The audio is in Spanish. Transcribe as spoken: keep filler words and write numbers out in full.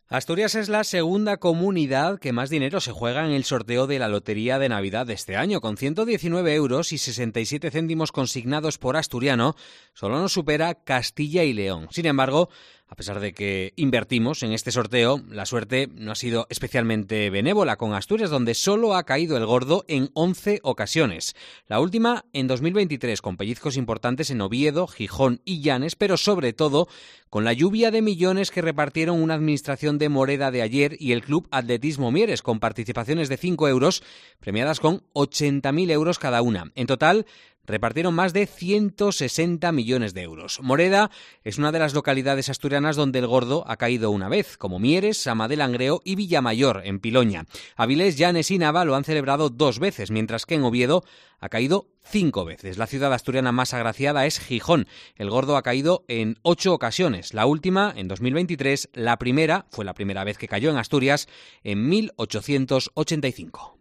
Asturias es la segunda comunidad que más dinero se juega en el sorteo de la Lotería de Navidad de este año. Con ciento diecinueve euros y sesenta y siete céntimos consignados por asturiano, solo nos supera Castilla y León. Sin embargo, a pesar de que invertimos en este sorteo, la suerte no ha sido especialmente benévola con Asturias, donde solo ha caído el gordo en once ocasiones. La última en dos mil veintitrés, con pellizcos importantes en Oviedo, Gijón y Llanes, pero sobre todo con la lluvia de millones que repartieron una administración de Moreda de ayer y el Club Atletismo Mieres, con participaciones de cinco euros, premiadas con ochenta mil euros cada una. En total, repartieron más de ciento sesenta millones de euros. Moreda es una de las localidades asturianas donde el gordo ha caído una vez, como Mieres, Sama de Langreo y Villamayor, en Piloña. Avilés, Llanes y Nava lo han celebrado dos veces, mientras que en Oviedo ha caído cinco veces. La ciudad asturiana más agraciada es Gijón. El gordo ha caído en ocho ocasiones. La última, en dos mil veintitrés, la primera, fue la primera vez que cayó en Asturias, en mil ochocientos ochenta y cinco.